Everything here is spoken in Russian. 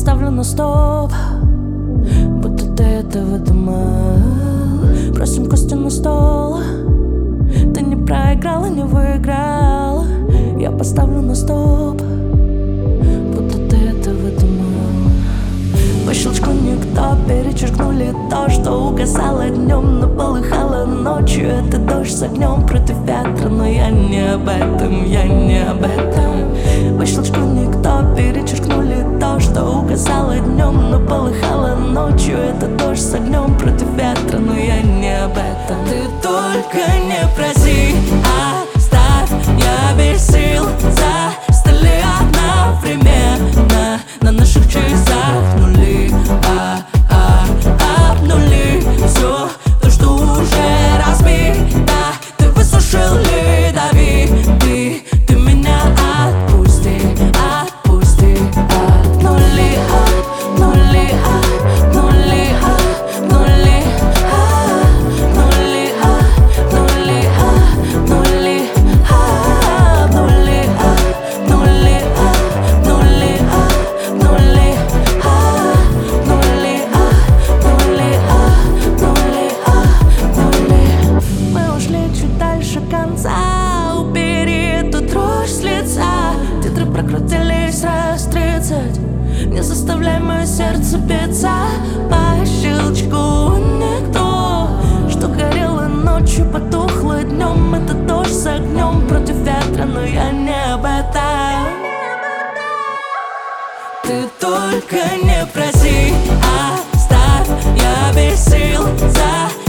поставлю на стоп, будто ты этого думал. Бросим кости на стол. Ты не проиграл и не выиграл. Я поставлю на стоп, будто ты этого думал. По щелчку никто перечеркнули то, что угасало днем, но полыхало ночью. Это дождь с огнем против ветра, но я не об этом, я не об этом. По щелчку никто перечеркнули то, что угасало днем, но полыхало ночью. Это дождь с огнем против ветра, но я не об этом. Ты только не проси, оставь, я без сил. За стали одновременно на наших часах нули, обнули все то, что уже разбито. Ты высушил ледовик, ты меня отпусти, отпусти. Обнули, обнули, обнули, обнули, обнули, обнули, обнули, обнули, обнули, обнули, обнули, обнули. Мы ушли чуть дальше конца. Убери эту дрожь с лица. Титры прокрутились раз 30. Не заставляй мое сердце биться. По щелчку никто, что горело ночью, потухло днем. Это дождь с огнем против ветра, но я не об этом. Ты только не проси, оставь, я без сил. За